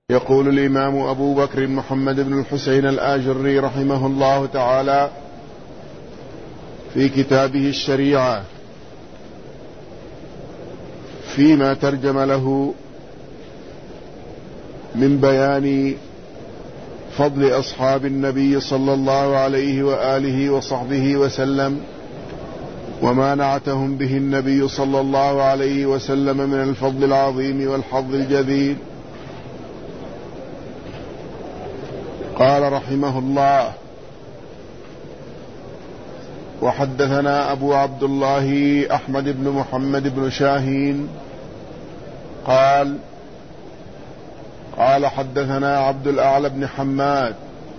يقول الإمام أبو بكر محمد بن الحسين الآجري رحمه الله تعالى في كتابه الشريعة فيما ترجم له من بيان فضل أصحاب النبي صلى الله عليه وآله وصحبه وسلم وما نعتهم به النبي صلى الله عليه وسلم من الفضل العظيم والحظ الجزيل. قال رحمه الله: وحدثنا أبو عبد الله أحمد بن محمد بن شاهين قال حدثنا عبد الأعلى بن حماد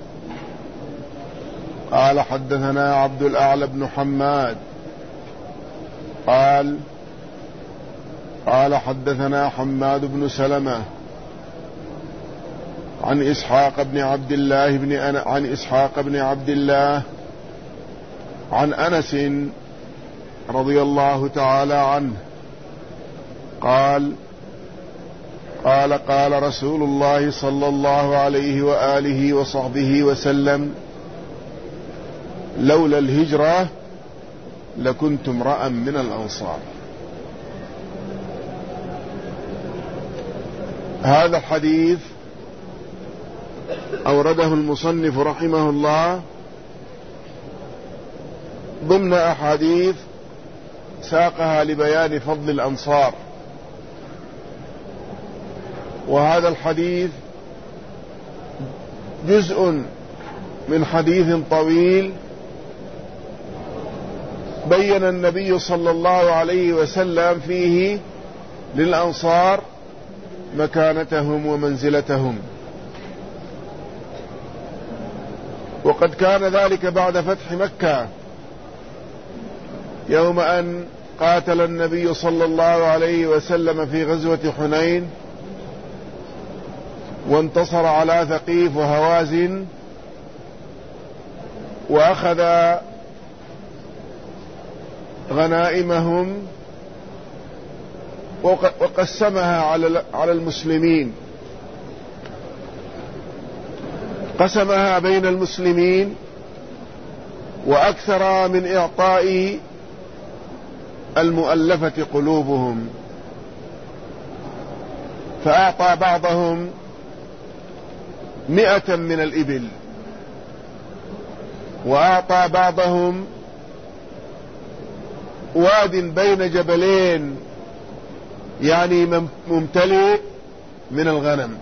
قال حدثنا حماد بن سلمة عن إسحاق بن عبد الله عن أنس رضي الله تعالى عنه قال رسول الله صلى الله عليه وآله وصحبه وسلم: لولا الهجرة لكنت امرأ من الأنصار. هذا الحديث أورده المصنف رحمه الله ضمن أحاديث ساقها لبيان فضل الأنصار، وهذا الحديث جزء من حديث طويل بين النبي صلى الله عليه وسلم فيه للأنصار مكانتهم ومنزلتهم، وقد كان ذلك بعد فتح مكة يوم أن قاتل النبي صلى الله عليه وسلم في غزوة حنين وانتصر على ثقيف وهوازن، وأخذ غنائمهم وقسمها على المسلمين، قسمها بين المسلمين، وأكثر من إعطاء المؤلفة قلوبهم، فأعطى بعضهم 100 من الإبل، وأعطى بعضهم واد بين جبلين يعني ممتلئ من الغنم.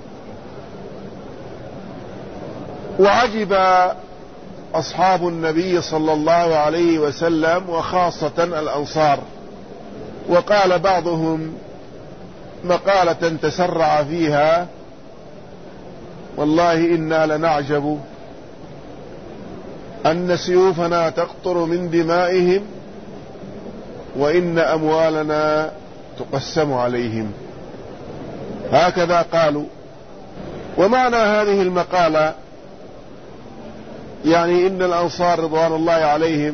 وعجب أصحاب النبي صلى الله عليه وسلم وخاصة الأنصار، وقال بعضهم مقالة تسرع فيها: والله إنا لنعجب أن سيوفنا تقطر من دمائهم وإن أموالنا تقسم عليهم. هكذا قالوا. ومعنى هذه المقالة يعني إن الأنصار رضوان الله عليهم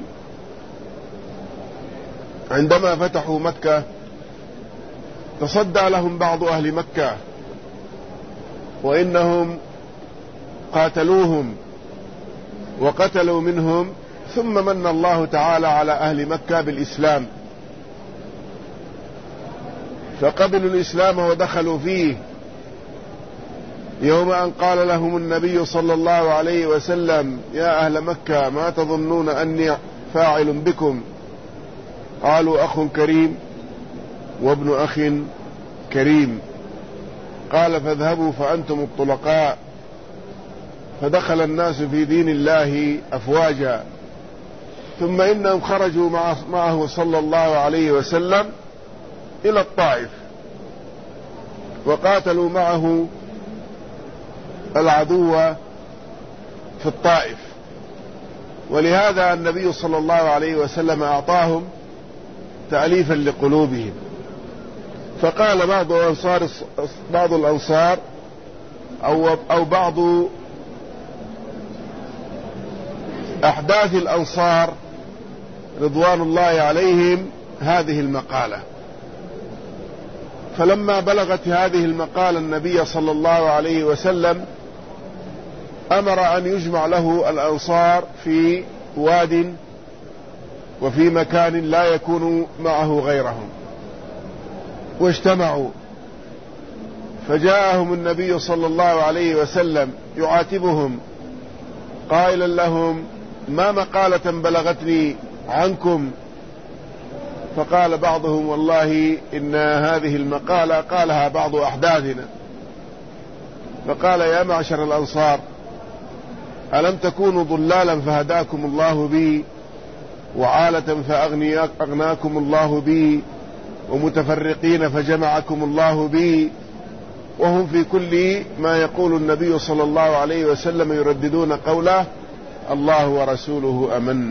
عندما فتحوا مكة تصدى لهم بعض أهل مكة، وإنهم قاتلوهم وقتلوا منهم، ثم من الله تعالى على أهل مكة بالإسلام، فقبلوا الإسلام ودخلوا فيه. يوم أن قال لهم النبي صلى الله عليه وسلم: يا أهل مكة ما تظنون أني فاعل بكم؟ قالوا: أخ كريم وابن أخ كريم. قال: فاذهبوا فأنتم الطلقاء. فدخل الناس في دين الله أفواجا، ثم إنهم خرجوا معه صلى الله عليه وسلم إلى الطائف، وقاتلوا معه العدو في الطائف، ولهذا النبي صلى الله عليه وسلم أعطاهم تأليفا لقلوبهم. فقال بعض الأنصار أو بعض أحداث الأنصار رضوان الله عليهم هذه المقالة، فلما بلغت هذه المقالة النبي صلى الله عليه وسلم أمر أن يجمع له الأنصار في واد وفي مكان لا يكون معه غيرهم، واجتمعوا. فجاءهم النبي صلى الله عليه وسلم يعاتبهم قائلا لهم: ما مقالة بلغتني عنكم؟ فقال بعضهم: والله إن هذه المقالة قالها بعض أحداثنا. فقال: يا معشر الأنصار، ألم تكونوا ضلالا فهداكم الله بي، وعالة فأغناكم الله بي، ومتفرقين فجمعكم الله بي؟ وهم في كل ما يقول النبي صلى الله عليه وسلم يرددون قوله: الله ورسوله أمن.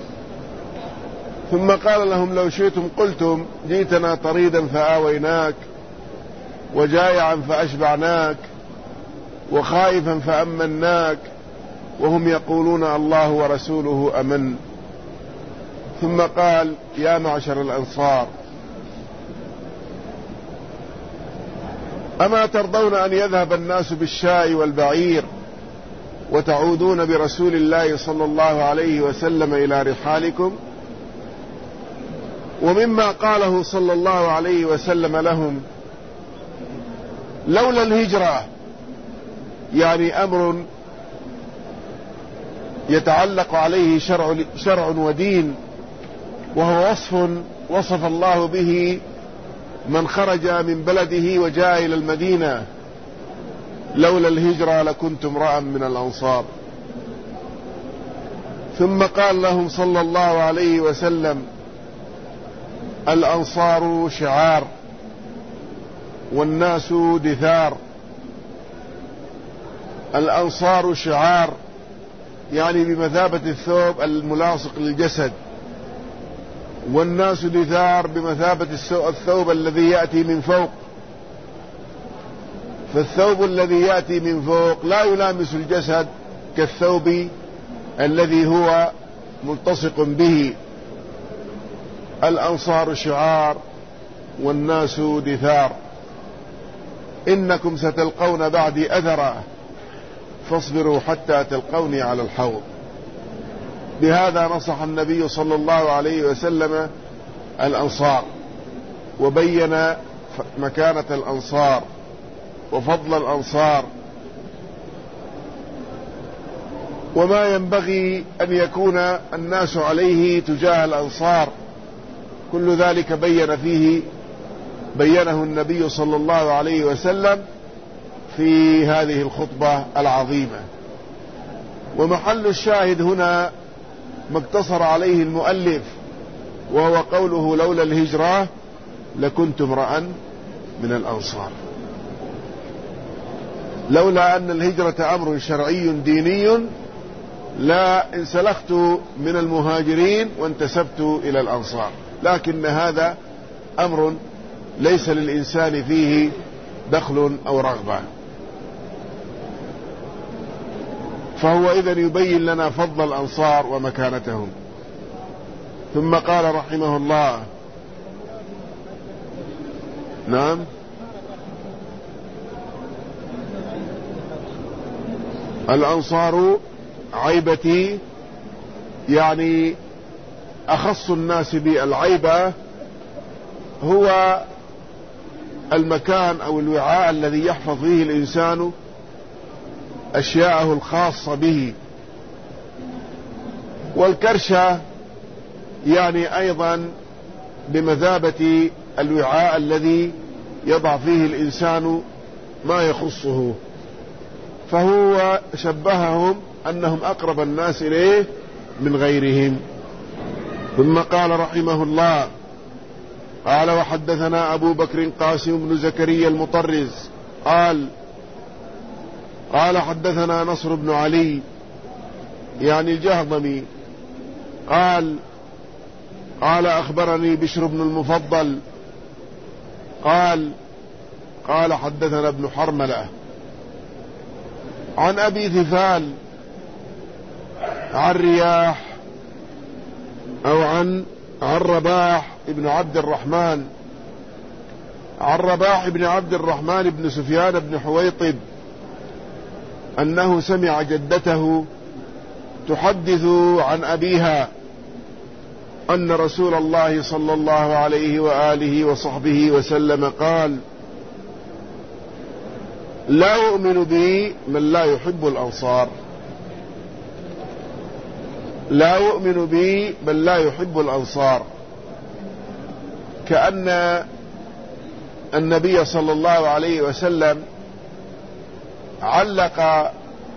ثم قال لهم: لو شئتم قلتم: جئتنا طريدا فآويناك، وجائعا فأشبعناك، وخائفا فأمناك، وهم يقولون الله ورسوله أمن. ثم قال: يا معشر الأنصار، أما ترضون أن يذهب الناس بالشاء والبعير وتعودون برسول الله صلى الله عليه وسلم إلى رحالكم؟ ومما قاله صلى الله عليه وسلم لهم: لولا الهجرة، يعني أمر يتعلق عليه شرع ودين، وهو وصف الله به من خرج من بلده وجاء إلى المدينة: لولا الهجرة لكنت امرأ من الأنصار. ثم قال لهم صلى الله عليه وسلم: الأنصار شعار والناس دثار. الأنصار شعار يعني بمثابة الثوب الملاصق للجسد، والناس دثار بمثابة الثوب الذي يأتي من فوق. فالثوب الذي يأتي من فوق لا يلامس الجسد كالثوب الذي هو ملتصق به. الأنصار شعار والناس دثار. إنكم ستلقون بعدي أثرا فاصبروا حتى تلقوني على الحوض. بهذا نصح النبي صلى الله عليه وسلم الأنصار، وبين مكانة الأنصار وفضل الأنصار، وما ينبغي أن يكون الناس عليه تجاه الأنصار. كل ذلك بينه النبي صلى الله عليه وسلم في هذه الخطبة العظيمة. ومحل الشاهد هنا ما اقتصر عليه المؤلف، وهو قوله: لولا الهجرة لكنت امرأ من الأنصار. لولا أن الهجرة أمر شرعي ديني لا انسلخت من المهاجرين وانتسبت إلى الأنصار، لكن هذا أمر ليس للإنسان فيه دخل أو رغبة. فهو إذن يبين لنا فضل الأنصار ومكانتهم. ثم قال رحمه الله: نعم، الأنصار عيبتي، يعني أخص الناس بالعيبة هو المكان أو الوعاء الذي يحفظ فيه الإنسان أشياءه الخاصة به. والكرشة يعني أيضا بمثابة الوعاء الذي يضع فيه الإنسان ما يخصه. فهو شبههم أنهم أقرب الناس إليه من غيرهم. ثم قال رحمه الله: قال: وحدثنا أبو بكر قاسم بن زكريا المطرز قال حدثنا نصر بن علي يعني الجهضمي قال أخبرني بشر بن المفضل قال حدثنا ابن حرملة عن أبي ثفال عن رياح أو عن رباح ابن عبد الرحمن عن رباح بن عبد الرحمن بن سفيان بن حويطب أنه سمع جدته تحدث عن أبيها أن رسول الله صلى الله عليه وآله وصحبه وسلم قال: لا يؤمن بي من لا يحب الأنصار. لا يؤمن بي من لا يحب الأنصار. كأن النبي صلى الله عليه وسلم علق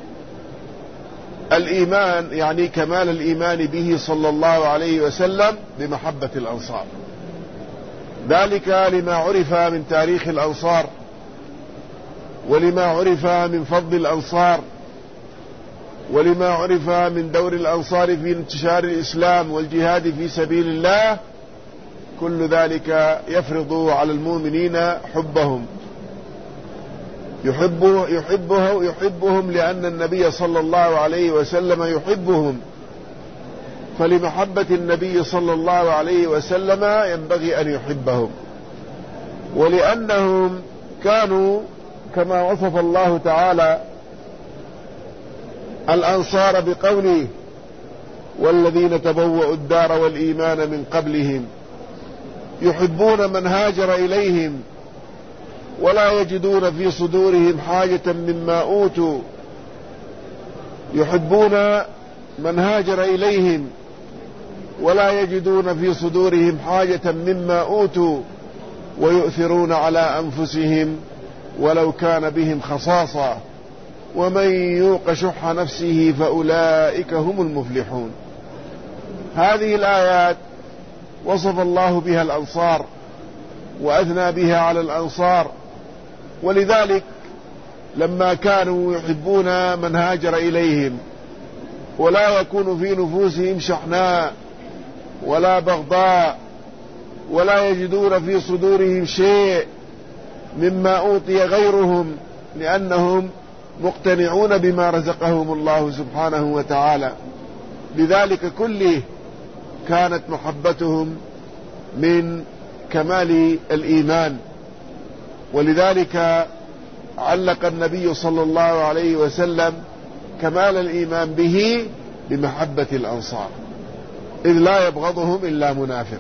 الإيمان، يعني كمال الإيمان به صلى الله عليه وسلم، بمحبة الأنصار، ذلك لما عرف من تاريخ الأنصار، ولما عرف من فضل الأنصار، ولما عرف من دور الأنصار في انتشار الإسلام والجهاد في سبيل الله. كل ذلك يفرض على المؤمنين حبهم، يحبهم لأن النبي صلى الله عليه وسلم يحبهم، فلمحبة النبي صلى الله عليه وسلم ينبغي أن يحبهم، ولأنهم كانوا كما وصف الله تعالى الأنصار بقوله: والذين تبوأوا الدار والإيمان من قبلهم يحبون من هاجر إليهم ولا يجدون في صدورهم حاجة مما أوتوا. يحبون من هاجر إليهم ولا يجدون في صدورهم حاجة مما أوتوا ويؤثرون على أنفسهم ولو كان بهم خصاصة ومن يوق شح نفسه فأولئك هم المفلحون. هذه الآيات وصف الله بها الأنصار وأثنى بها على الأنصار، ولذلك لما كانوا يحبون من هاجر إليهم ولا يكون في نفوسهم شحناء ولا بغضاء ولا يجدون في صدورهم شيء مما أوتي غيرهم، لأنهم مقتنعون بما رزقهم الله سبحانه وتعالى، لذلك كله كانت محبتهم من كمال الإيمان. ولذلك علق النبي صلى الله عليه وسلم كمال الإيمان به بمحبة الأنصار، إذ لا يبغضهم إلا منافق.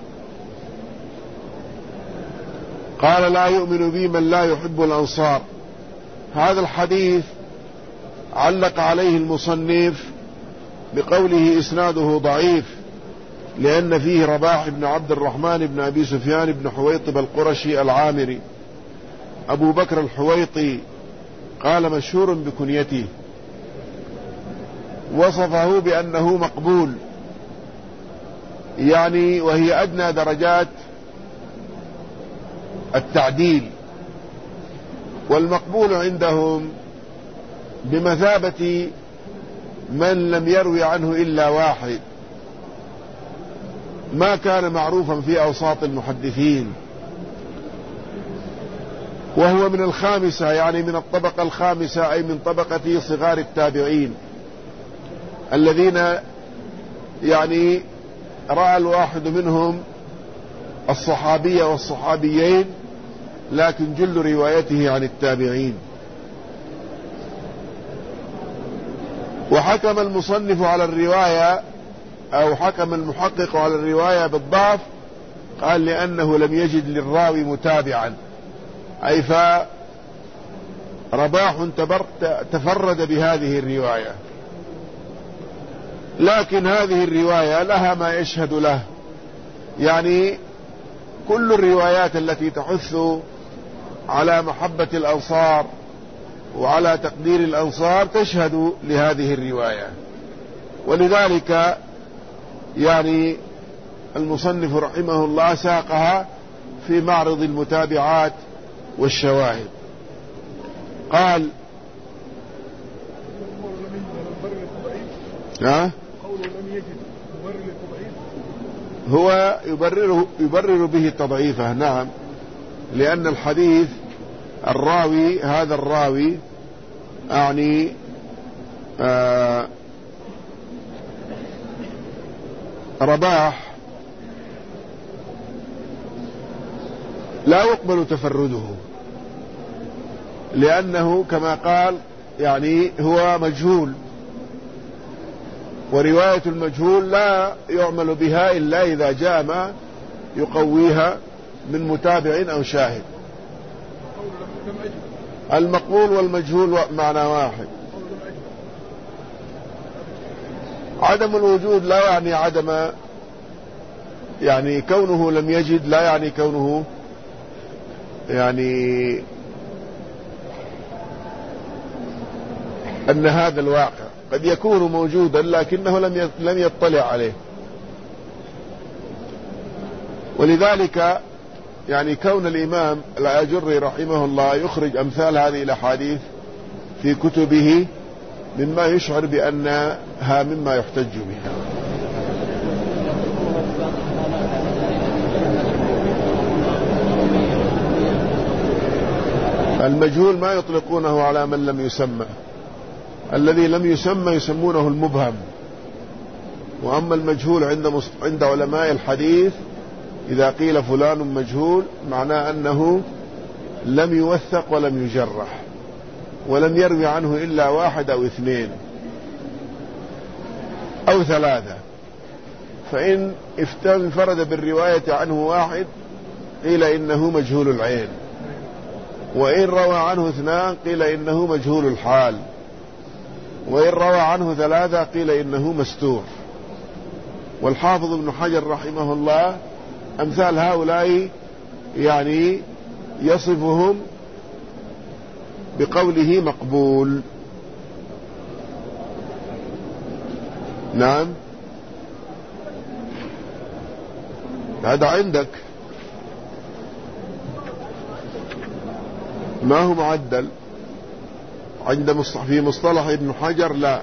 قال: لا يؤمن بي من لا يحب الأنصار. هذا الحديث علق عليه المصنف بقوله: إسناده ضعيف، لأن فيه رباح بن عبد الرحمن بن أبي سفيان بن حويطب القرشي العامري أبو بكر الحويطي، قال: مشهور بكنيته، وصفه بأنه مقبول، يعني وهي أدنى درجات التعديل، والمقبول عندهم بمثابة من لم يروي عنه إلا واحد، ما كان معروفا في أوساط المحدثين، وهو من الخامسة، يعني من الطبقة الخامسة، أي من طبقة صغار التابعين الذين يعني رأى الواحد منهم الصحابية والصحابيين، لكن جل روايته عن التابعين. وحكم المصنف على الرواية، أو حكم المحقق على الرواية بالضعف، قال: لأنه لم يجد للراوي متابعا، أي فرباح تفرد بهذه الرواية، لكن هذه الرواية لها ما يشهد له، يعني كل الروايات التي تحث على محبة الأنصار وعلى تقدير الأنصار تشهد لهذه الرواية، ولذلك يعني المصنف رحمه الله ساقها في معرض المتابعات والشواهد. قال: هو يبرر به تضعيفه، نعم، لأن الحديث الراوي، هذا الراوي يعني رباح لا يقبل تفرده، لأنه كما قال يعني هو مجهول، ورواية المجهول لا يعمل بها إلا إذا جاء ما يقويها من متابع أو شاهد. المقبول والمجهول معنى واحد. عدم الوجود لا يعني عدم، يعني كونه لم يجد لا يعني كونه يعني أن هذا الواقع قد يكون موجودا لكنه لم يطلع عليه. ولذلك يعني كون الإمام الآجري رحمه الله يخرج أمثال هذه الأحاديث في كتبه مما يشعر بأنها مما يحتج بها. المجهول ما يطلقونه على من لم يسمى، الذي لم يسمى يسمونه المبهم. وأما المجهول عند علماء الحديث إذا قيل فلان مجهول معناه أنه لم يوثق ولم يجرح ولم يروي عنه إلا واحد أو اثنين أو ثلاثة، فإن انفرد بالرواية عنه واحد قيل إنه مجهول العين، وإن روى عنه اثنان قيل إنه مجهول الحال، وإن روى عنه ثلاثة قيل إنه مستور. والحافظ ابن حجر رحمه الله أمثال هؤلاء يعني يصفهم بقوله مقبول. نعم، هذا عندك ما هو معدل في مصطلح ابن حجر، لا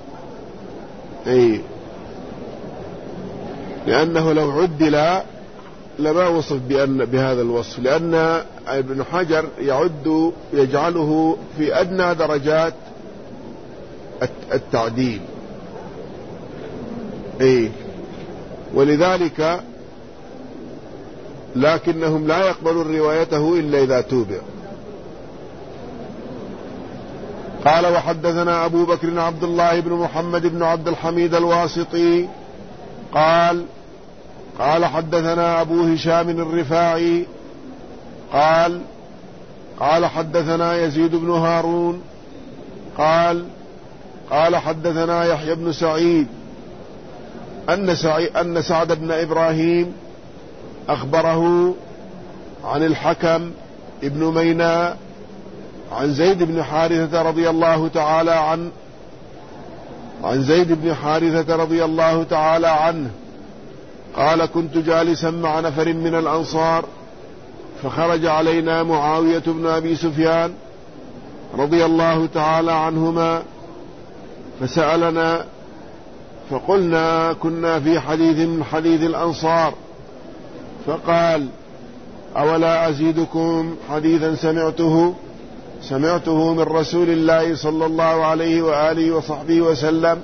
لأنه لو عدل لما وصف بهذا الوصف، لأن ابن حجر يجعله في أدنى درجات التعديل. ولذلك لكنهم لا يقبلون روايته إلا إذا توبع. قال وحدثنا أبو بكر عبد الله بن محمد بن عبد الحميد الواسطي قال حدثنا أبو هشام الرفاعي قال حدثنا يزيد بن هارون قال حدثنا يحيى بن سعيد أن سعد بن إبراهيم أخبره عن الحكم ابن ميناء عن زيد بن حارثة رضي الله تعالى عنه قال كنت جالسا مع نفر من الأنصار فخرج علينا معاوية بن أبي سفيان رضي الله تعالى عنهما فسألنا فقلنا كنا في حديث من حديث الأنصار، فقال أولا أزيدكم حديثا سمعته من رسول الله صلى الله عليه وآله وصحبه وسلم.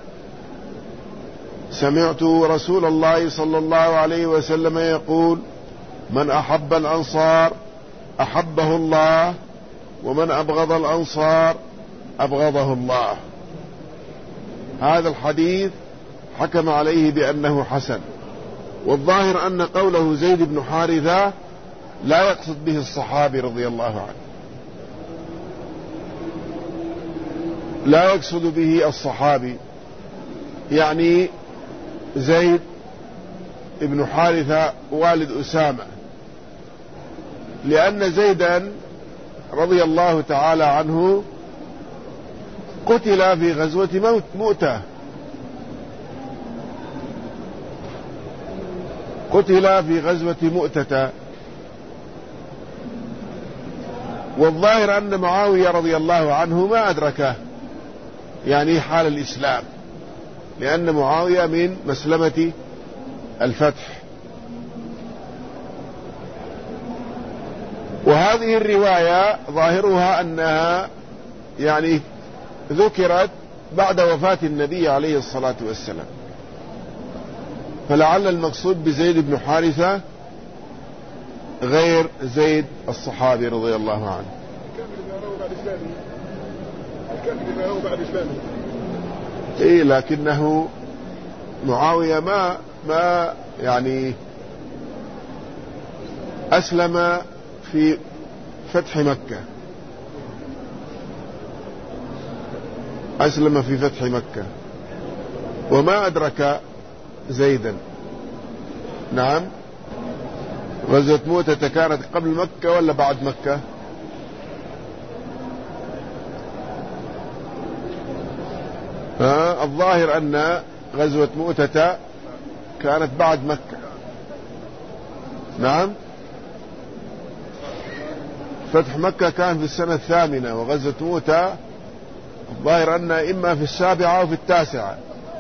سمعت رسول الله صلى الله عليه وسلم يقول من أحب الأنصار أحبه الله، ومن أبغض الأنصار أبغضه الله. هذا الحديث حكم عليه بأنه حسن، والظاهر أن قوله زيد بن حارثة لا يقصد به الصحابي رضي الله عنه، لا يقصد به الصحابي، يعني زيد بن حارثة والد أسامة، لأن زيدا رضي الله تعالى عنه قتل في غزوة مؤتة، قتل في غزوة مؤتة. والظاهر أن معاوية رضي الله عنه ما أدركه يعني حال الإسلام، لأن معاوية من مسلمة الفتح. وهذه الرواية ظاهرها أنها يعني ذكرت بعد وفاة النبي عليه الصلاة والسلام، فلعل المقصود بزيد بن حارثة غير زيد الصحابي رضي الله عنه. الكافر بعد إسلامه. إيه، لكنه معاوية ما يعني أسلم في فتح مكة، أسلم في فتح مكة وما أدرك زيدا. نعم. غزوة مؤتة كانت قبل مكة ولا بعد مكة؟ الظاهر أن غزوة مؤتة كانت بعد مكة. نعم. فتح مكة كان في السنة 8، وغزوة مؤتة الظاهر أن إما في 7 أو في 9.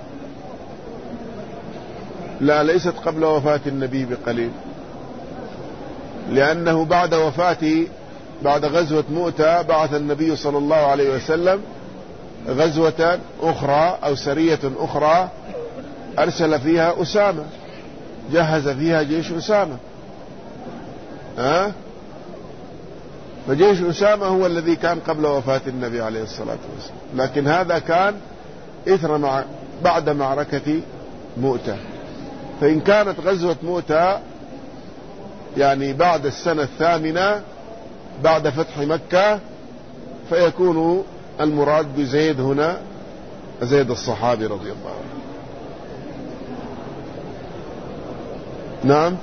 لا، ليست قبل وفاة النبي بقليل، لأنه بعد غزوة مؤتة بعث النبي صلى الله عليه وسلم غزوة أخرى أو سرية أخرى أرسل فيها أسامة، جهز فيها جيش أسامة. فجيش أسامة هو الذي كان قبل وفاة النبي عليه الصلاة والسلام، لكن هذا كان بعد معركة مؤتة. فإن كانت غزوة مؤتة يعني بعد السنة 8 بعد فتح مكة، فيكون المراد بزيد هنا زيد الصحابي رضي الله عنه. نعم.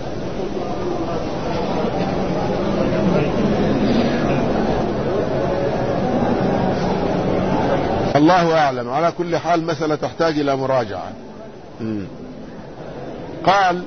الله أعلم. على كل حال مسألة تحتاج إلى مراجعة. قال: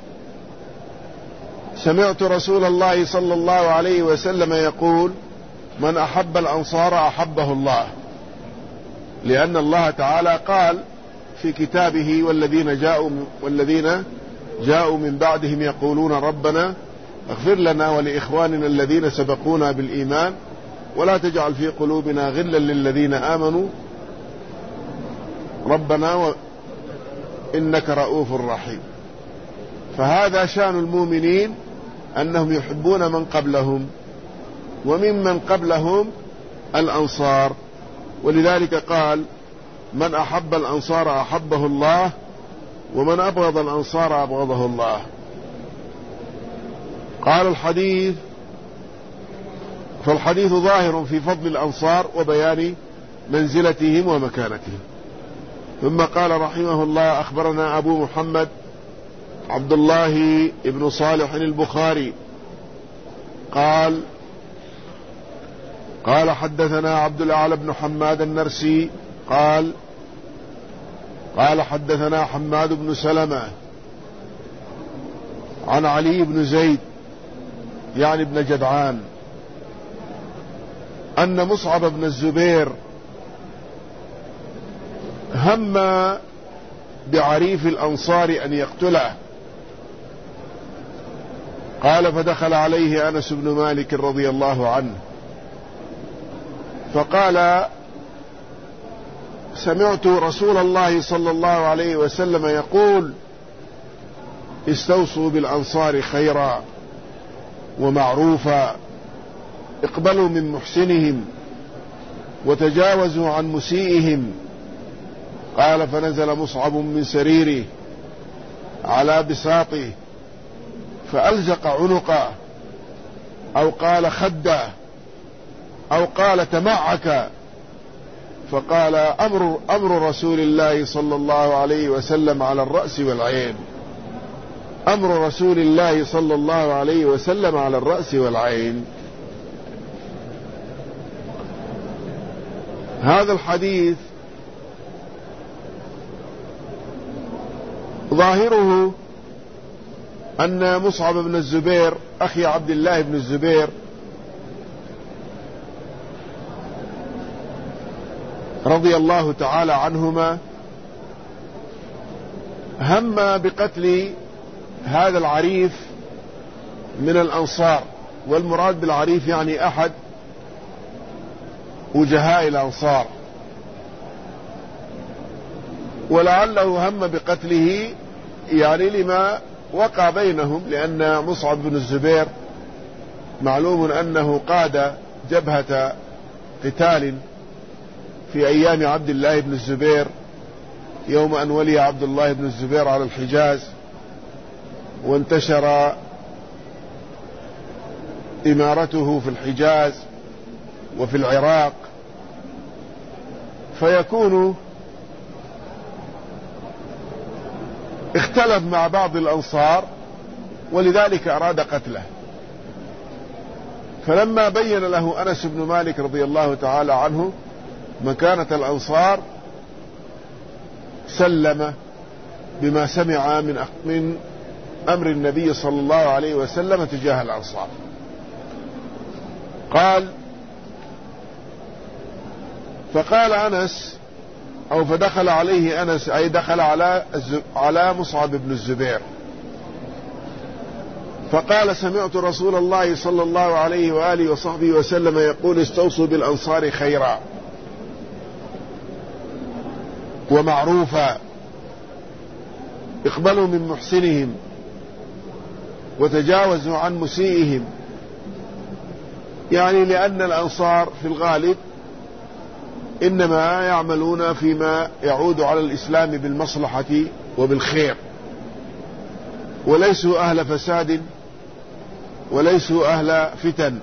سمعت رسول الله صلى الله عليه وسلم يقول: من أحب الأنصار أحبه الله، لأن الله تعالى قال في كتابه: والذين جاءوا من بعدهم يقولون ربنا اغفر لنا ولإخواننا الذين سبقونا بالإيمان ولا تجعل في قلوبنا غلا للذين آمنوا ربنا إنك رؤوف رحيم. فهذا شأن المؤمنين، أنهم يحبون من قبلهم، وممن قبلهم الأنصار. ولذلك قال: من أحب الأنصار أحبه الله، ومن أبغض الأنصار أبغضه الله. قال فالحديث ظاهر في فضل الأنصار وبيان منزلتهم ومكانتهم. ثم قال رحمه الله: أخبرنا أبو محمد عبد الله بن صالح البخاري قال حدثنا عبد الأعلى بن حماد النرسي قال حدثنا حماد بن سلمة عن علي بن زيد يعني بن جدعان أن مصعب بن الزبير هم بعريف الأنصار أن يقتله. قال: فدخل عليه أنس بن مالك رضي الله عنه فقال: سمعت رسول الله صلى الله عليه وسلم يقول: استوصوا بالأنصار خيرا ومعروفا، اقبلوا من محسنهم وتجاوزوا عن مسيئهم. قال: فنزل مصعب من سريره على بساطه فألزق عنقه، أو قال خده، أو قال تمعك، فقال: أمر رسول الله صلى الله عليه وسلم على الرأس والعين. أمر رسول الله صلى الله عليه وسلم على الرأس والعين. هذا الحديث ظاهره أن مصعب بن الزبير أخي عبد الله بن الزبير رضي الله تعالى عنهما هم بقتل هذا العريف من الأنصار، والمراد بالعريف يعني أحد وجهاء الأنصار، ولعله هم بقتله يعني لما وقع بينهم، لأن مصعب بن الزبير معلوم أنه قاد جبهة قتال في أيام عبد الله بن الزبير، يوم أن ولي عبد الله بن الزبير على الحجاز وانتشر إمارته في الحجاز وفي العراق، فيكون اختلف مع بعض الأنصار ولذلك أراد قتله. فلما بين له أنس بن مالك رضي الله تعالى عنه مكانة الأنصار سلم بما سمع من أمر النبي صلى الله عليه وسلم تجاه الأنصار. فقال أنس، أو فدخل عليه أنس، أي دخل على مصعب بن الزبير فقال: سمعت رسول الله صلى الله عليه وآله وصحبه وسلم يقول: استوصوا بالأنصار خيرا ومعروفا، اقبلوا من محسنهم وتجاوزوا عن مسيئهم. يعني لأن الأنصار في الغالب إنما يعملون فيما يعود على الإسلام بالمصلحة وبالخير، وليسوا أهل فساد وليسوا أهل فتن،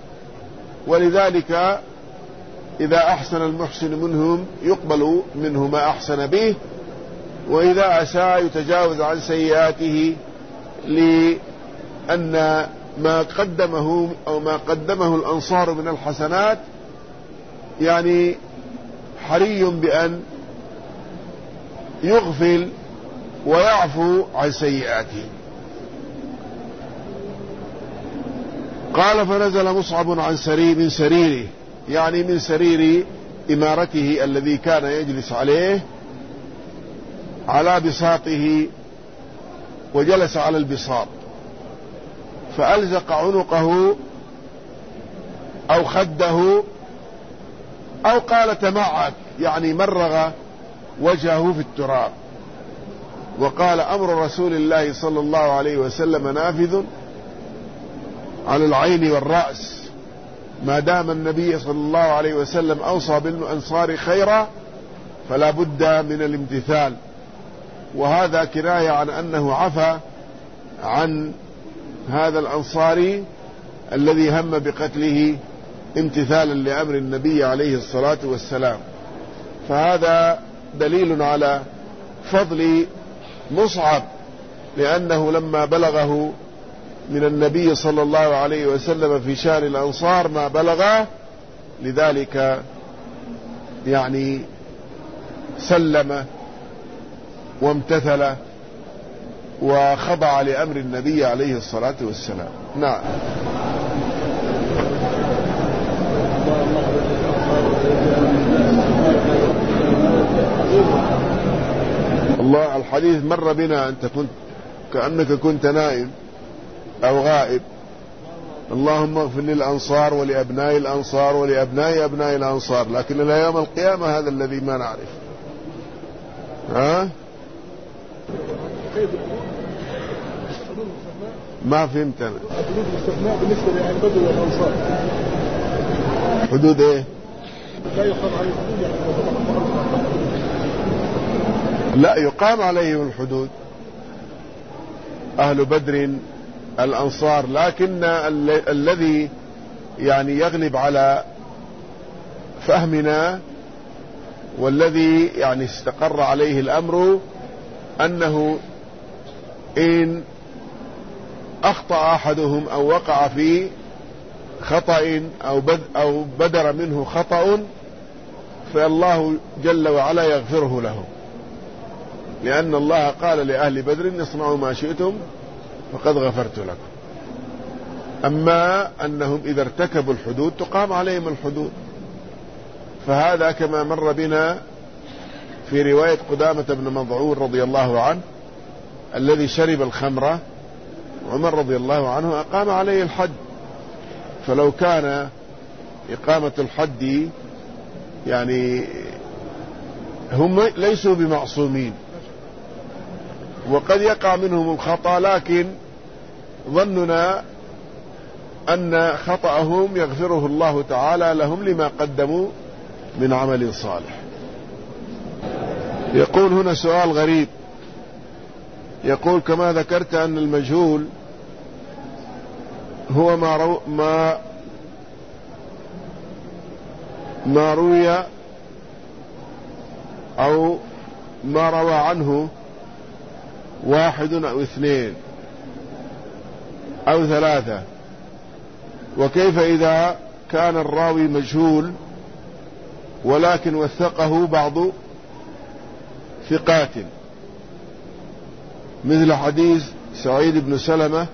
ولذلك إذا أحسن المحسن منهم يقبل منه ما أحسن به، وإذا أساء يتجاوز عن سيئاته، لأن ما قدمه أو ما قدمه الأنصار من الحسنات يعني حري بأن يغفل ويعفو عن سيئاته. قال: فنزل مصعب من سريره، يعني من سرير إمارته الذي كان يجلس عليه، على بساطه، وجلس على البساط، فألزق عنقه أو خده، أو قال تمعك، يعني مرغ وجهه في التراب، وقال: أمر رسول الله صلى الله عليه وسلم نافذ على العين والرأس، ما دام النبي صلى الله عليه وسلم أوصى بالأنصار خيرا فلا بد من الامتثال. وهذا كناية عن أنه عفى عن هذا الأنصاري الذي هم بقتله امتثالا لأمر النبي عليه الصلاة والسلام. فهذا دليل على فضل مصعب، لأنه لما بلغه من النبي صلى الله عليه وسلم في شأن الأنصار ما بلغه، لذلك يعني سلم وامتثل وخضع لأمر النبي عليه الصلاة والسلام. نعم. الله، الحديث مر بنا، أنت كنت كأنك كنت نائم أو غائب. اللهم اغفر للأنصار ولأبناء الأنصار ولأبناء أبناء الأنصار، لكن إلى يوم القيامة هذا الذي ما نعرف. ما فهمت أنا. حدود الاستثناء بالنسبة للبدو والأنصار. حدود إيه؟ لا يقام عليه الحدود يعني. لا يقام عليهم الحدود، أهل بدر الأنصار، لكن الذي يعني يغلب على فهمنا والذي يعني استقر عليه الأمر أنه إن أخطأ أحدهم أو وقع في خطأ أو بدر منه خطأ فالله جل وعلا يغفره له، لأن الله قال لأهل بدر: اصنعوا ما شئتم فقد غفرت لكم. أما أنهم إذا ارتكبوا الحدود تقام عليهم الحدود. فهذا كما مر بنا في رواية قدامة بن مضعون رضي الله عنه الذي شرب الخمر، عمر رضي الله عنه أقام عليه الحد. فلو كان إقامة الحد يعني هم ليسوا بمعصومين، وقد يقع منهم الخطأ، لكن ظننا أن خطأهم يغفره الله تعالى لهم لما قدموا من عمل صالح. يقول هنا سؤال غريب، يقول: كما ذكرت أن المجهول هو ما روي أو ما روى عنه واحد أو اثنين أو ثلاثة، وكيف إذا كان الراوي مجهول ولكن وثقه بعض ثقات، مثل حديث سعيد بن سلمة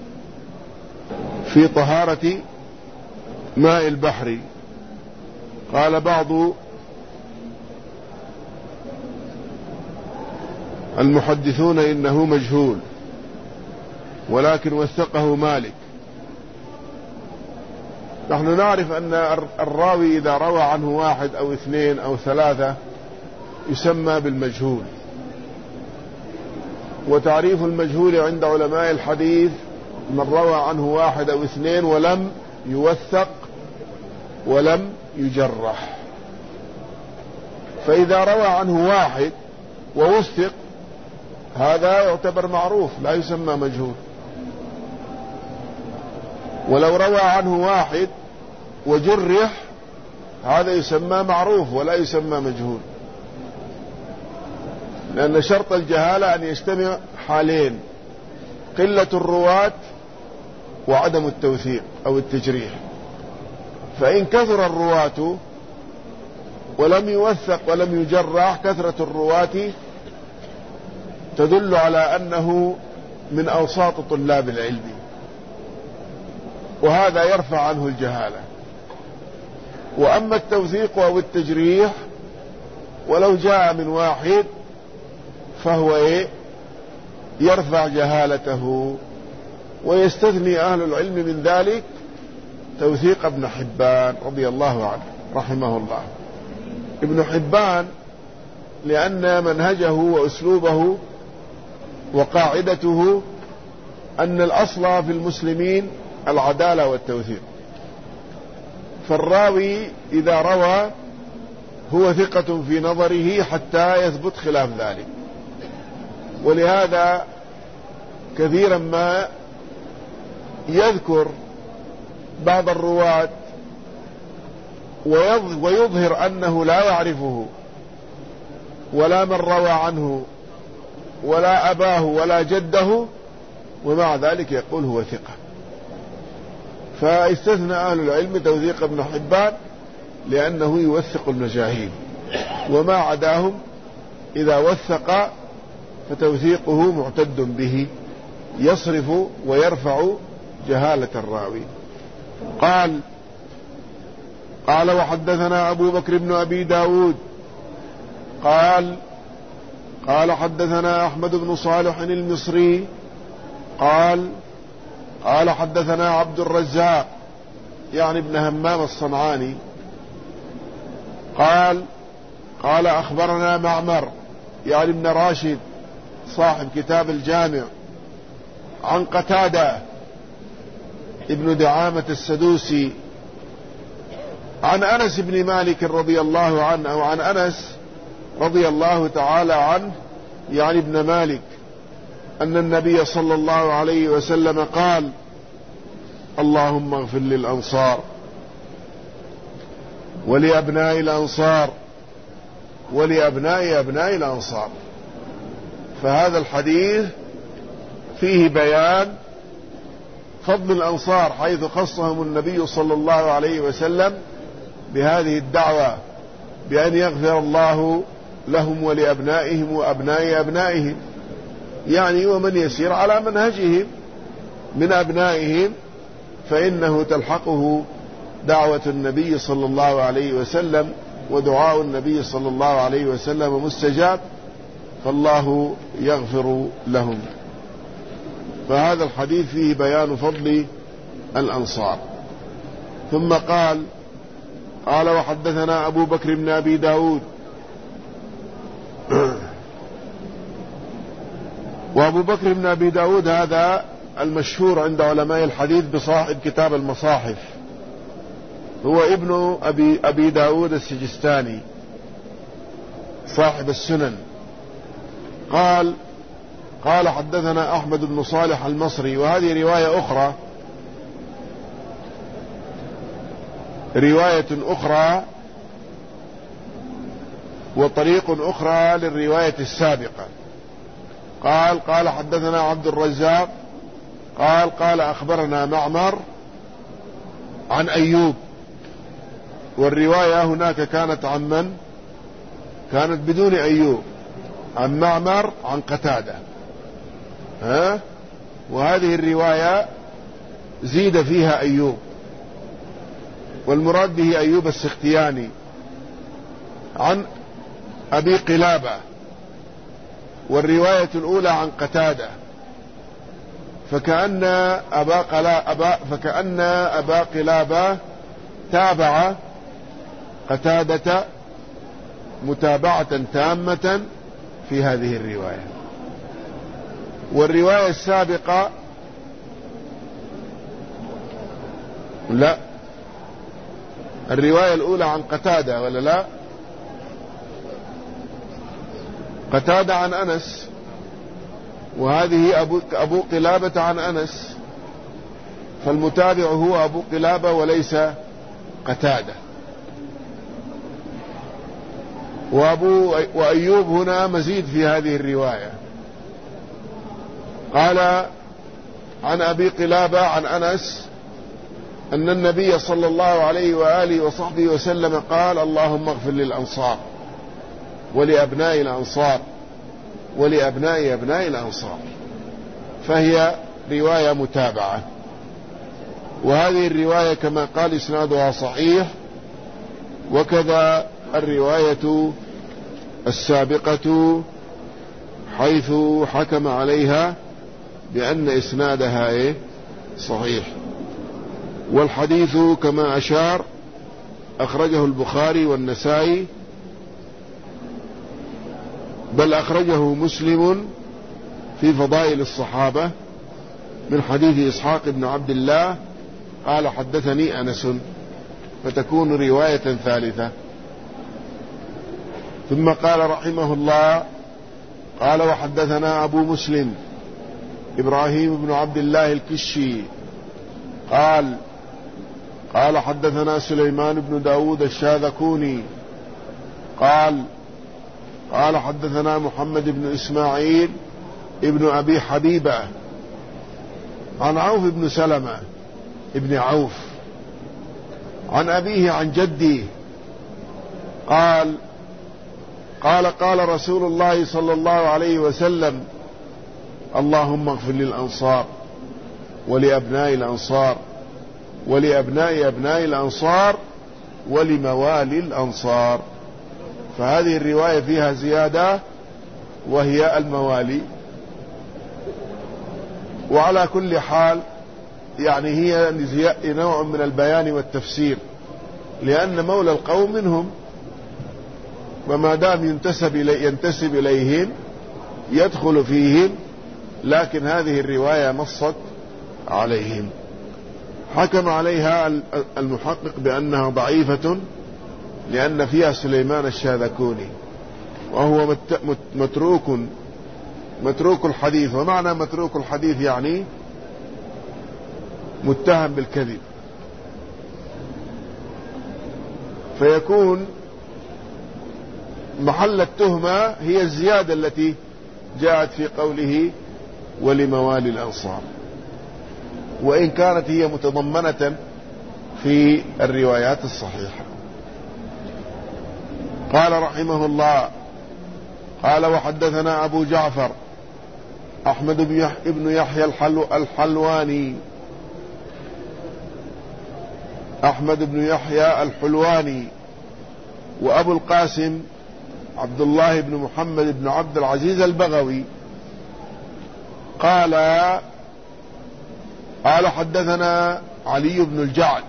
في طهارة ماء البحر؟ قال بعض المحدثون إنه مجهول ولكن وثقه مالك. نحن نعرف أن الراوي إذا روى عنه واحد أو اثنين أو ثلاثة يسمى بالمجهول. وتعريف المجهول عند علماء الحديث: من روى عنه واحد أو اثنين ولم يوثق ولم يجرح. فإذا روى عنه واحد ووثق هذا يعتبر معروف لا يسمى مجهول، ولو روى عنه واحد وجرح هذا يسمى معروف ولا يسمى مجهول، لأن شرط الجهالة أن يجتمع حالين: قلة الرواة وعدم التوثيق أو التجريح. فإن كثر الرواة ولم يوثق ولم يجرح، كثرة الرواة تدل على أنه من أوساط طلاب العلم، وهذا يرفع عنه الجهالة. وأما التوثيق أو التجريح ولو جاء من واحد فهو يرفع جهالته. ويستثني أهل العلم من ذلك توثيق ابن حبان رضي الله عنه رحمه الله. ابن حبان لأن منهجه وأسلوبه وقاعدته أن الأصل في المسلمين العدالة والتوثيق، فالراوي إذا روى هو ثقة في نظره حتى يثبت خلاف ذلك. ولهذا كثيرا ما يذكر بعض الرواة ويظهر أنه لا يعرفه ولا من روى عنه ولا أباه ولا جده، ومع ذلك يقول هو ثقة. فاستثنى أهل العلم توثيق ابن حبان لأنه يوثق المجاهيل، وما عداهم إذا وثق فتوثيقه معتد به يصرف ويرفع جهالة الراوي. قال وحدثنا أبو بكر بن أبي داود قال حدثنا أحمد بن صالح المصري قال حدثنا عبد الرزاق يعني ابن همام الصنعاني قال أخبرنا معمر يعني ابن راشد صاحب كتاب الجامع عن قتادة ابن دعامة السدوسي عن أنس بن مالك رضي الله عنه، أو عن أنس رضي الله تعالى عنه يعني ابن مالك، أن النبي صلى الله عليه وسلم قال: اللهم اغفر للأنصار ولأبناء الأنصار ولأبناء أبناء الأنصار. فهذا الحديث فيه بيان فضل الأنصار، حيث خصهم النبي صلى الله عليه وسلم بهذه الدعوة بأن يغفر الله لهم ولأبنائهم وأبناء أبنائهم، يعني ومن يسير على منهجهم من أبنائهم فإنه تلحقه دعوة النبي صلى الله عليه وسلم، ودعاء النبي صلى الله عليه وسلم مستجاب، فالله يغفر لهم. فهذا الحديث فيه بيان فضل الأنصار. ثم قال وحدثنا أبو بكر بن أبي داود وأبو بكر بن أبي داود هذا المشهور عند علماء الحديث بصاحب كتاب المصاحف، هو ابن أبي داود السجستاني صاحب السنن. قال حدثنا أحمد بن صالح المصري. وهذه رواية أخرى وطريق أخرى للرواية السابقة. قال حدثنا عبد الرزاق قال أخبرنا معمر عن أيوب. والرواية هناك كانت عن من؟ كانت بدون أيوب، عن معمر عن قتادة. وهذه الرواية زيد فيها أيوب، والمراد به أيوب السختياني عن أبي قلابة، والرواية الأولى عن قتادة، فكأن أبا قلابة تابع قتادة متابعة تامة في هذه الرواية. والرواية السابقة لا، الرواية الأولى عن قتادة ولا لا؟ قتادة عن أنس، وهذه أبو قلابة عن أنس، فالمتابع هو أبو قلابة وليس قتادة. وأيوب هنا مزيد في هذه الرواية، قال عن أبي قلابة عن أنس أن النبي صلى الله عليه وآله وصحبه وسلم قال: اللهم اغفر للأنصار ولأبناء الأنصار ولأبناء أبناء الأنصار. فهي رواية متابعة، وهذه الرواية كما قال إسنادها صحيح، وكذا الرواية السابقة حيث حكم عليها بأن إسنادها صحيح. والحديث كما أشار أخرجه البخاري والنسائي، بل أخرجه مسلم في فضائل الصحابة من حديث إسحاق بن عبد الله قال: حدثني أنس، فتكون رواية ثالثة. ثم قال رحمه الله: قال وحدثنا أبو مسلم إبراهيم بن عبد الله الكشي قال حدثنا سليمان بن داود الشاذكوني قال حدثنا محمد بن إسماعيل ابن أبي حبيبة عن عوف بن سلمة ابن عوف عن أبيه عن جدي قال رسول الله صلى الله عليه وسلم: اللهم اغفر للأنصار ولأبناء الأنصار ولأبناء أبناء الأنصار ولموالي الأنصار. فهذه الرواية فيها زيادة وهي الموالي. وعلى كل حال يعني هي نوع من البيان والتفسير، لأن مولى القوم منهم، وما دام ينتسب إليهم يدخل فيهم، لكن هذه الرواية نصت عليهم. حكم عليها المحقق بأنها ضعيفة لأن فيها سليمان الشاذكوني، وهو متروك الحديث. ومعنى متروك الحديث يعني متهم بالكذب، فيكون محل التهمة هي الزيادة التي جاءت في قوله ولموالي الأنصار، وإن كانت هي متضمنة في الروايات الصحيحة. قال رحمه الله: قال وحدثنا أبو جعفر أحمد بن يحيى الحلواني أحمد بن يحيى الحلواني، وأبو القاسم عبد الله بن محمد بن عبد العزيز البغوي قال حدثنا علي بن الجعد،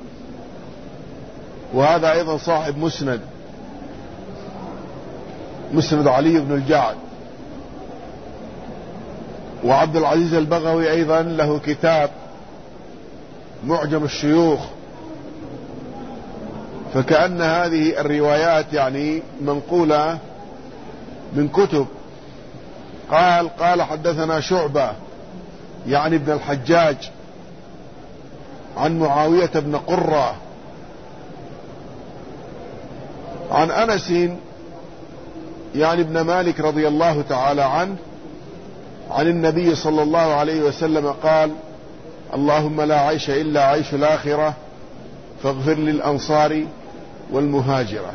وهذا أيضا صاحب مسند علي بن الجعد، وعبد العزيز البغوي أيضا له كتاب معجم الشيوخ، فكأن هذه الروايات يعني منقولة من كتب. قال حدثنا شعبة يعني ابن الحجاج عن معاوية بن قرة عن أنس يعني ابن مالك رضي الله تعالى عنه عن النبي صلى الله عليه وسلم قال: اللهم لا عيش إلا عيش الآخرة فاغفر للأنصار والمهاجرة.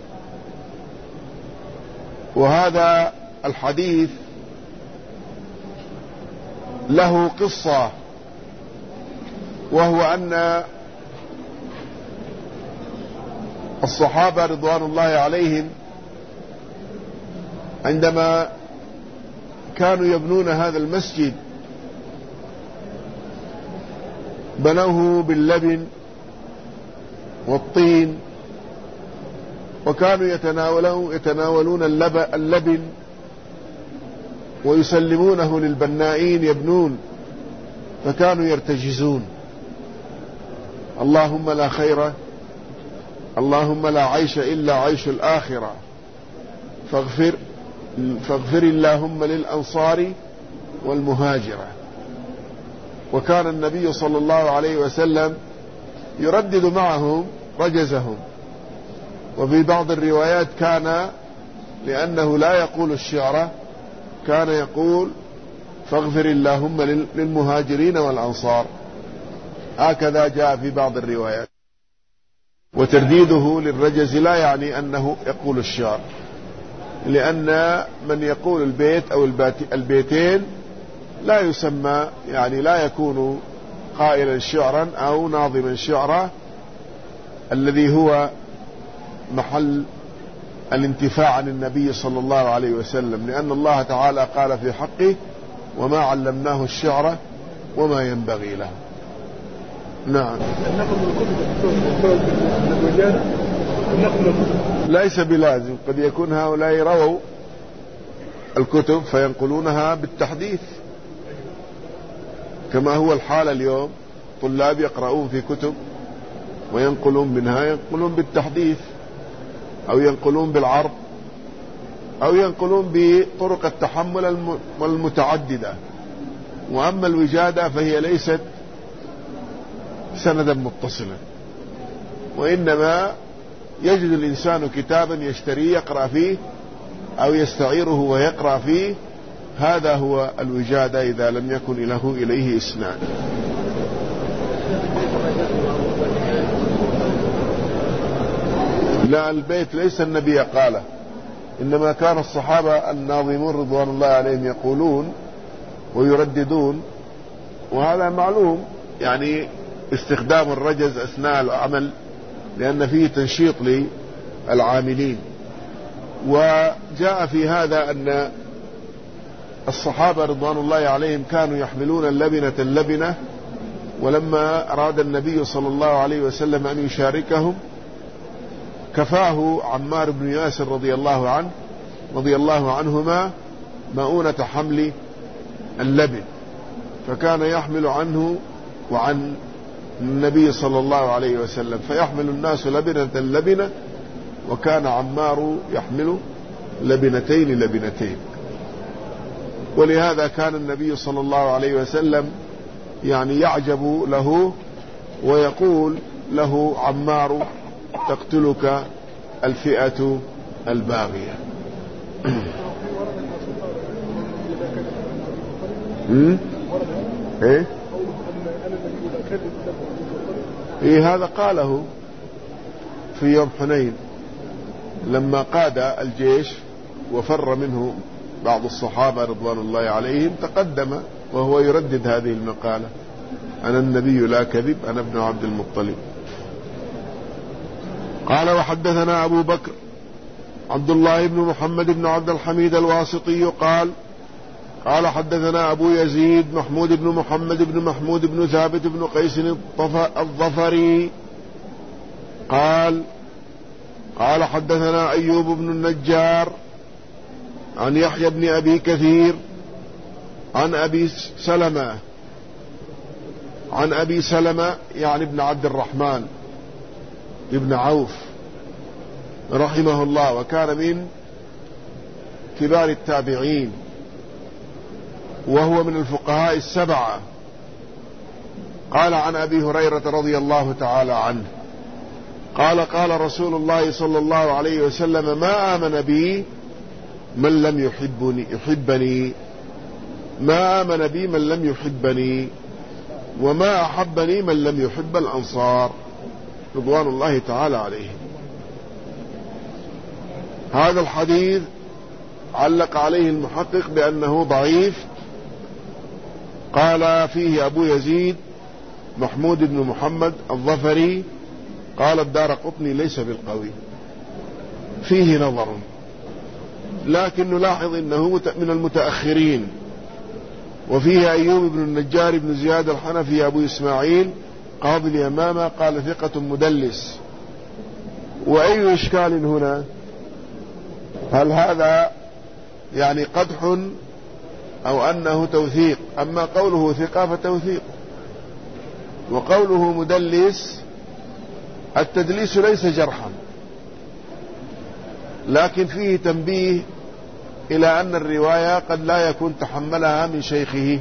وهذا الحديث له قصة، وهو أن الصحابة رضوان الله عليهم عندما كانوا يبنون هذا المسجد بنوه باللبن والطين، وكانوا يتناولون اللبن ويسلمونه للبنائين يبنون، فكانوا يرتجزون: اللهم لا خير، اللهم لا عيش إلا عيش الآخرة فاغفر اللهم للأنصار والمهاجرة. وكان النبي صلى الله عليه وسلم يردد معهم رجزهم. وفي بعض الروايات كان لأنه لا يقول الشعر كان يقول: فاغفر اللهم للمهاجرين والأنصار. هكذا جاء في بعض الروايات. وترديده للرجز لا يعني أنه يقول الشعر، لأن من يقول البيت أو البيتين لا يسمى، يعني لا يكون قائلا شعرا أو ناظما شعرا الذي هو محل الانتفاع عن النبي صلى الله عليه وسلم، لأن الله تعالى قال في حقه: وما علمناه الشعر وما ينبغي له. نعم. ليس بلازم، قد يكون هؤلاء رووا الكتب فينقلونها بالتحديث، كما هو الحال اليوم. طلاب يقرؤون في كتب وينقلون منها، ينقلون بالتحديث أو ينقلون بالعرض أو ينقلون بطرق التحمل المتعددة. وأما الوجادة فهي ليست سندا متصلا، وإنما يجد الإنسان كتابا يشتريه يقرأ فيه أو يستعيره ويقرأ فيه، هذا هو الوجادة إذا لم يكن له إليه إسناد. لا، البيت ليس النبي قاله، إنما كان الصحابة الناظمون رضوان الله عليهم يقولون ويرددون، وهذا معلوم، يعني استخدام الرجز أثناء العمل لأن فيه تنشيط للعاملين. وجاء في هذا أن الصحابة رضوان الله عليهم كانوا يحملون اللبنة، ولما أراد النبي صلى الله عليه وسلم أن يشاركهم كفاه عمار بن ياسر رضي الله عنهما مؤونة حمل اللبن، فكان يحمل عنه وعن النبي صلى الله عليه وسلم، فيحمل الناس لبنة، وكان عمار يحمل لبنتين. ولهذا كان النبي صلى الله عليه وسلم يعني يعجب له ويقول له: عمار تقتلك الفئة الباغية. إيه هذا قاله في يوم حنين لما قاد الجيش وفر منه بعض الصحابة رضوان الله عليهم، تقدم وهو يردد هذه المقالة: أنا النبي لا كذب، أنا ابن عبد المطلب. قال: وحدثنا أبو بكر عبد الله بن محمد بن عبد الحميد الواسطي قال حدثنا أبو يزيد محمود بن محمد بن محمود بن ثابت بن قيس الظفري قال حدثنا أيوب بن النجار عن يحيى بن أبي كثير عن أبي سلمة يعني ابن عبد الرحمن ابن عوف رحمه الله، وكان من كبار التابعين، وهو من الفقهاء السبعة. قال عن أبي هريرة رضي الله تعالى عنه قال قال رسول الله صلى الله عليه وسلم: ما آمن بي من لم يحبني ما آمن بي من لم يحبني، وما أحبني من لم يحب الأنصار رضوان الله تعالى عليهم. هذا الحديث علق عليه المحقق بأنه ضعيف. قال فيه أبو يزيد محمود بن محمد الظفري، قال الدارقطني ليس بالقوي، فيه نظر، لكن نلاحظ أنه من المتأخرين. وفيه أيوب بن النجار بن زياد الحنفي أبو إسماعيل قاضي اليمامة، قال ثقة مدلس. وأي إشكال هنا؟ هل هذا يعني قدح أو أنه توثيق؟ أما قوله ثقة فتوثيق، وقوله مدلس، التدليس ليس جرحا، لكن فيه تنبيه إلى أن الرواية قد لا يكون تحملها من شيخه،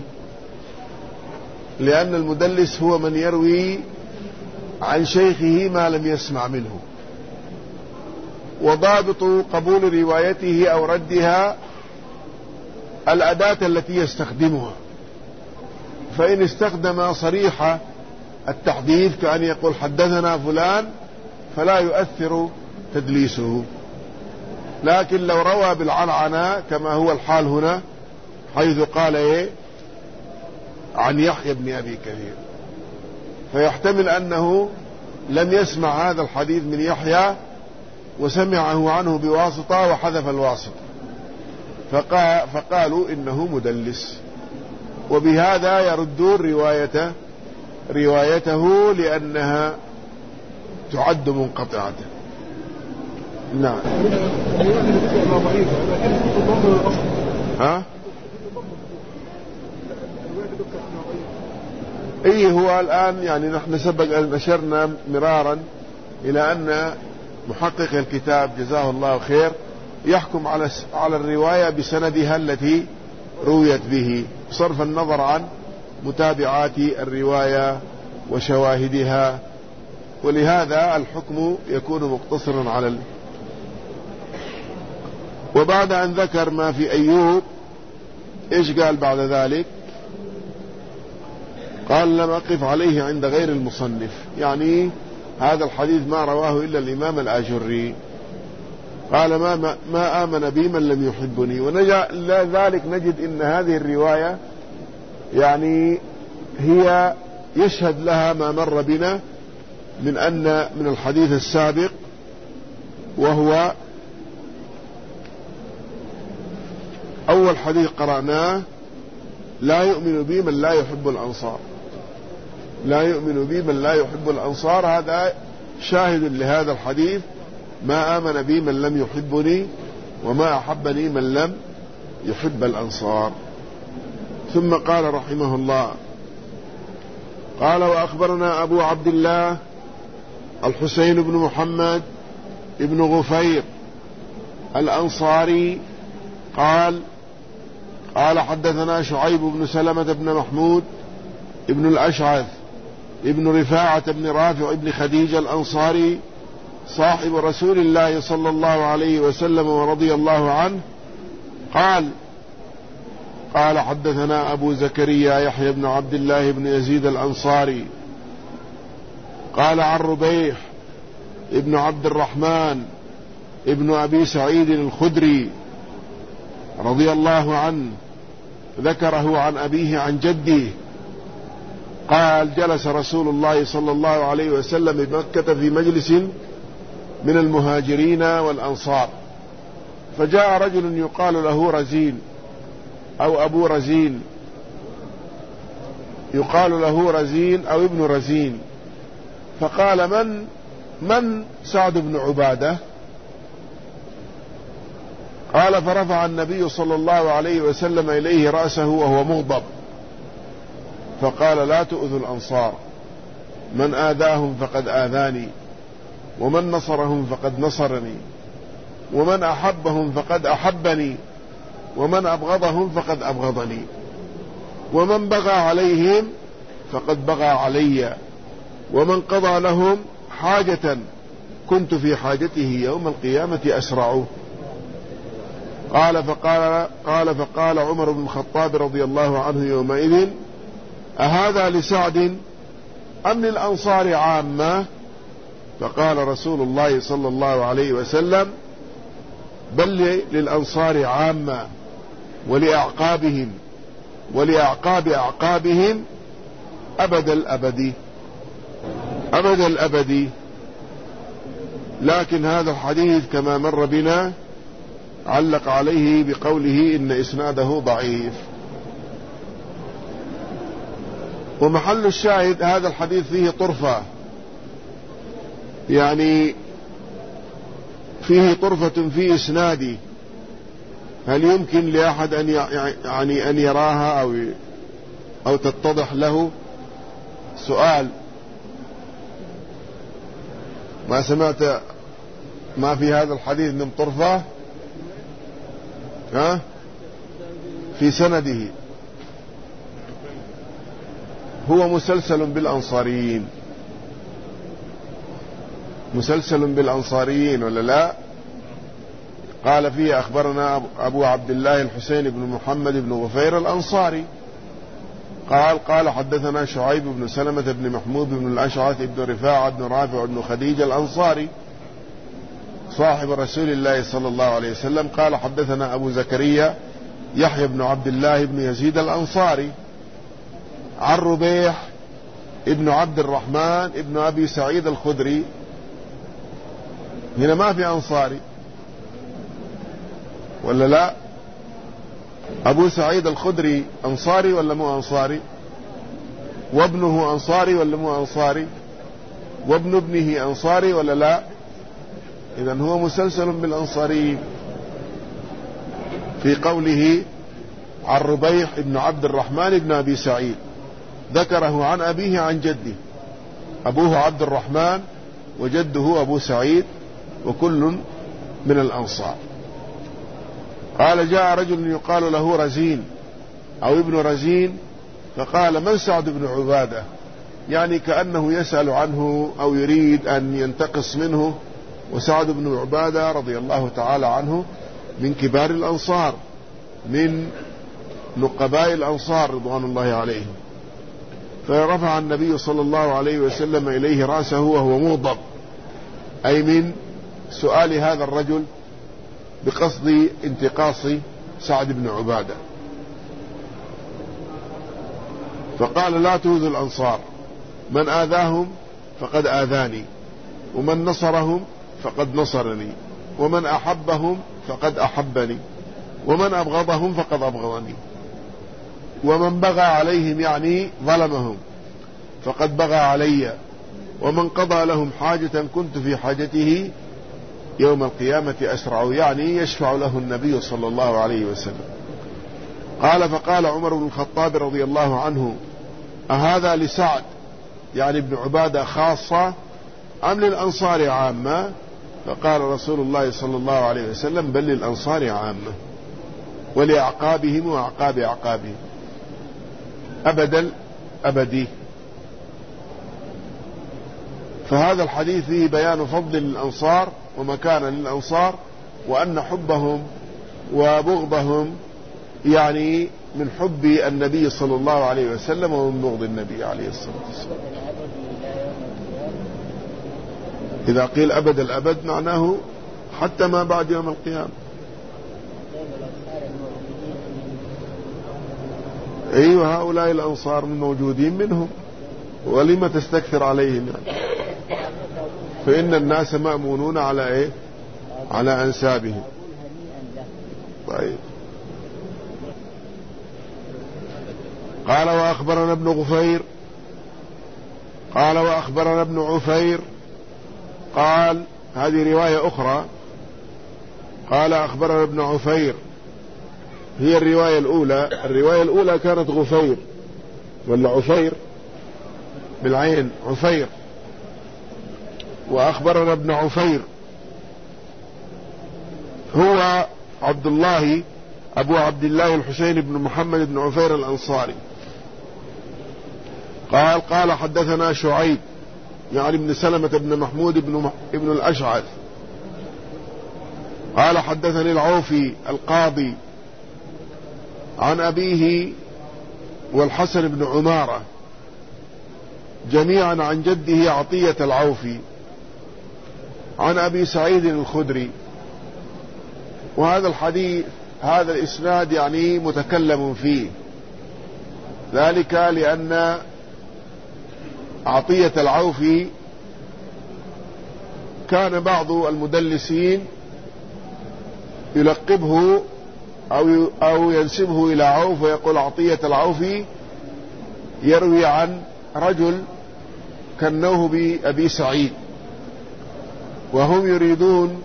لأن المدلس هو من يروي عن شيخه ما لم يسمع منه. وضابط قبول روايته أو ردها الأداة التي يستخدمها، فإن استخدم صريح التحديث كأن يقول حدثنا فلان فلا يؤثر تدليسه، لكن لو روى بالعنعنة كما هو الحال هنا، حيث قال عن يحيى بن أبي كثير، فيحتمل أنه لم يسمع هذا الحديث من يحيى وسمعه عنه بواسطة وحذف الواسطة، فقالوا إنه مدلس، وبهذا يردون روايته لأنها تعد منقطعة. نعم. ها؟ ايه، هو الآن يعني نحن سبق أن أشرنا مرارا إلى أن محقق الكتاب جزاه الله خير يحكم على الرواية بسندها التي رويت به، صرف النظر عن متابعات الرواية وشواهدها، ولهذا الحكم يكون مقتصرا على وبعد أن ذكر ما في أيوب، إيش قال بعد ذلك؟ قال: لم أقف عليه عند غير المصنف، يعني هذا الحديث ما رواه إلا الإمام الآجري. قال: ما آمن بي من لم يحبني. ولذلك نجد إن هذه الرواية يعني هي يشهد لها ما مر بنا من الحديث السابق، وهو أول حديث قرأناه: لا يؤمن بي من لا يحب الأنصار. لا يؤمن بي من لا يحب الأنصار، هذا شاهد لهذا الحديث: ما آمن بي من لم يحبني، وما أحبني من لم يحب الأنصار. ثم قال رحمه الله: قال: وأخبرنا أبو عبد الله الحسين بن محمد ابن غفير الأنصاري قال حدثنا شعيب بن سلمة بن محمود ابن الأشعث ابن رفاعة بن رافع ابن خديجة الأنصاري صاحب رسول الله صلى الله عليه وسلم ورضي الله عنه قال حدثنا أبو زكريا يحيى بن عبد الله بن يزيد الأنصاري قال عن ربيح ابن عبد الرحمن ابن أبي سعيد الخدري رضي الله عنه، ذكره عن أبيه عن جده قال: جلس رسول الله صلى الله عليه وسلم بمكة في مجلس من المهاجرين والأنصار، فجاء رجل يقال له رزين أو أبو رزين، يقال له رزين أو ابن رزين، فقال: من سعد بن عبادة؟ قال فرفع النبي صلى الله عليه وسلم إليه رأسه وهو مغضب فقال لا تؤذوا الأنصار، من آذاهم فقد آذاني، ومن نصرهم فقد نصرني، ومن أحبهم فقد أحبني، ومن أبغضهم فقد أبغضني، ومن بغى عليهم فقد بغى علي، ومن قضى لهم حاجة كنت في حاجته يوم القيامة أسرعه. فقال عمر بن الخطاب رضي الله عنه يومئذ أهذا لسعد أم للأنصار عامة؟ فقال رسول الله صلى الله عليه وسلم بل للأنصار عامة ولأعقابهم ولأعقاب أعقابهم أبد الأبد أبد الأبد. لكن هذا الحديث كما مر بنا علق عليه بقوله إن إسناده ضعيف. ومحل الشاهد هذا الحديث فيه طرفة، يعني فيه طرفة في إسناده، هل يمكن لأحد أن يراها أو تتضح له؟ سؤال، ما سمعت ما في هذا الحديث من طرفة في سنده؟ هو مسلسل بالأنصاريين، مسلسل بالأنصاريين ولا لا؟ قال فيه أخبرنا أبو عبد الله الحسين بن محمد بن غفير الأنصاري قال حدثنا شعيب بن سلمة بن محمود بن الأشعث بن رفاعة بن رافع بن خديجة الأنصاري صاحب رسول الله صلى الله عليه وسلم قال حدثنا أبو زكريا يحيى بن عبد الله بن يزيد الأنصاري عن ربيح ابن عبد الرحمن ابن أبي سعيد الخدري. هنا ما في أنصاري ولا لا؟ أبو سعيد الخدري أنصاري ولا مو أنصاري؟ وابنه أنصاري ولا مو أنصاري؟ وابن ابنه أنصاري ولا لا؟ إذن هو مسلسل بالأنصاريين في قوله عن ربيح ابن عبد الرحمن ابن أبي سعيد، ذكره عن أبيه عن جده، أبوه عبد الرحمن وجده أبو سعيد وكل من الأنصار. قال جاء رجل يقال له رزين أو ابن رزين فقال من سعد بن عبادة، يعني كأنه يسأل عنه أو يريد أن ينتقص منه. وسعد بن عبادة رضي الله تعالى عنه من كبار الأنصار، من نقباء الأنصار رضوان الله عليهم. فرفع النبي صلى الله عليه وسلم إليه رأسه وهو مغضب، أي من سؤال هذا الرجل بقصد انتقاص سعد بن عبادة. فقال لا تؤذوا الأنصار، من آذاهم فقد آذاني، ومن نصرهم فقد نصرني، ومن أحبهم فقد أحبني، ومن أبغضهم فقد أبغضني، ومن بغى عليهم يعني ظلمهم فقد بغى علي، ومن قضى لهم حاجة كنت في حاجته يوم القيامة أسرع، يعني يشفع له النبي صلى الله عليه وسلم. قال فقال عمر بن الخطاب رضي الله عنه أهذا لسعد يعني ابن عبادة خاصة أم للأنصار عامة؟ فقال رسول الله صلى الله عليه وسلم بل للأنصار عامة ولأعقابهم وأعقاب أعقابهم أبدا أبدي. فهذا الحديث فيه بيان فضل للأنصار ومكان للأنصار، وأن حبهم وبغضهم يعني من حب النبي صلى الله عليه وسلم ومن بغض النبي عليه الصلاة والسلام. إذا قيل أبد الأبد معناه حتى ما بعد يوم القيامة. أيوة هؤلاء الأنصار من موجودين منهم، ولما تستكثر عليهم يعني؟ فإن الناس مأمونون على إيه؟ على أنسابهم. طيب. قال وأخبرنا ابن غفير قال وأخبرنا ابن عفير قال هذه رواية أخرى قال أخبرنا ابن عفير. هي الرواية الأولى كانت غفير ولا عفير بالعين، عفير. وأخبرنا ابن عفير هو عبد الله أبو عبد الله الحسين بن محمد بن عفير الأنصاري. قال حدثنا شعيب يعني ابن سلمة بن محمود ابن الأشعث قال حدثني العوفي القاضي عن أبيه والحسن بن عمارة جميعا عن جده عطية العوفي عن أبي سعيد الخدري. وهذا الحديث هذا الإسناد يعني متكلم فيه، ذلك لأن عطية العوفي كان بعض المدلسين يلقبه أو ينسبه إلى عوف ويقول عطية العوفي يروي عن رجل كنوه بأبي سعيد، وهم يريدون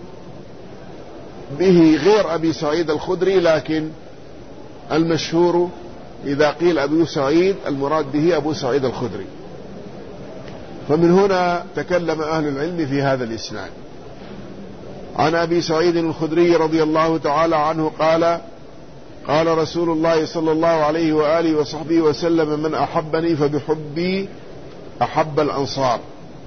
به غير أبي سعيد الخدري، لكن المشهور إذا قيل أبي سعيد المراد به أبو سعيد الخدري. فمن هنا تكلم أهل العلم في هذا الإسناد. عن أبي سعيد الخدري رضي الله تعالى عنه قال قال رسول الله صلى الله عليه وآله وصحبه وسلم: من أحبني فبحبي أحب الأنصار،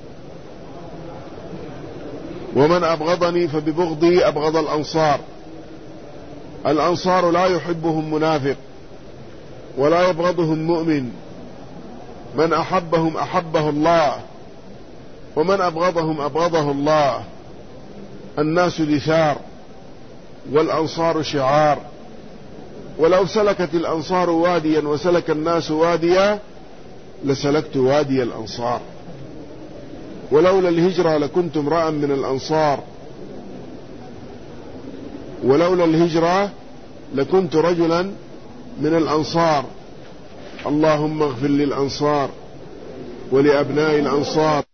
ومن أبغضني فببغضي أبغض الأنصار. الأنصار لا يحبهم منافق ولا يبغضهم مؤمن، من أحبهم أحبه الله ومن أبغضهم أبغضه الله. الناس دثار والأنصار شعار، ولو سلكت الأنصار واديا وسلك الناس واديا لسلكت وادي الأنصار، ولولا الهجرة لكنت امرأ من الأنصار، ولولا الهجرة لكنت رجلا من الأنصار. اللهم اغفر للأنصار ولأبناء الأنصار.